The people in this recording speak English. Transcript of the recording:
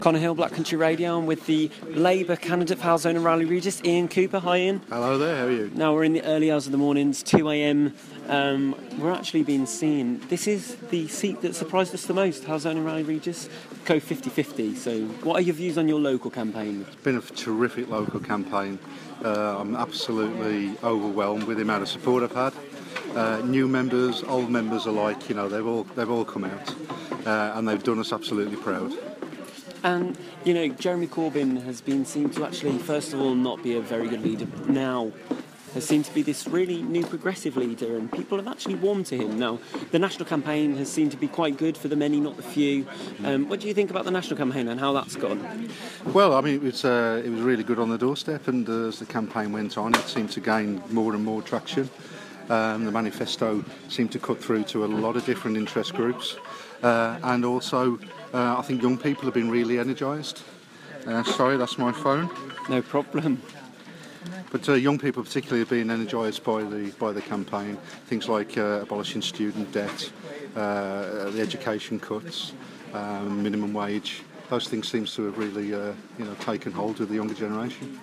Connor Hill, Black Country Radio. I'm with the Labour candidate for Halzone and Raleigh Regis, Ian Cooper. Hi, Ian. Hello there, how are you? Now we're in the early hours of the morning, it's 2 a.m. We're actually being seen. This is the seat that surprised us the most, Halzone and Raleigh Regis, go 50-50. So what are your views on your local campaign? It's been a terrific local campaign. I'm absolutely overwhelmed with the amount of support I've had. New members, old members alike, you know, they've all come out and they've done us absolutely proud. And, you know, Jeremy Corbyn has been seen to actually, first of all, not be a very good leader. Now, has seemed to be this really new progressive leader, and people have actually warmed to him. Now, the national campaign has seemed to be quite good for the many, not the few. What do you think about the national campaign and how that's gone? Well, I mean, it was really good on the doorstep, and as the campaign went on, it seemed to gain more and more traction. The manifesto seemed to cut through to a lot of different interest groups, and also I think young people have been really energised. Sorry, that's my phone. No problem. But young people particularly have been energised by the campaign. Things like abolishing student debt, the education cuts, minimum wage. Those things seem to have really taken hold of the younger generation.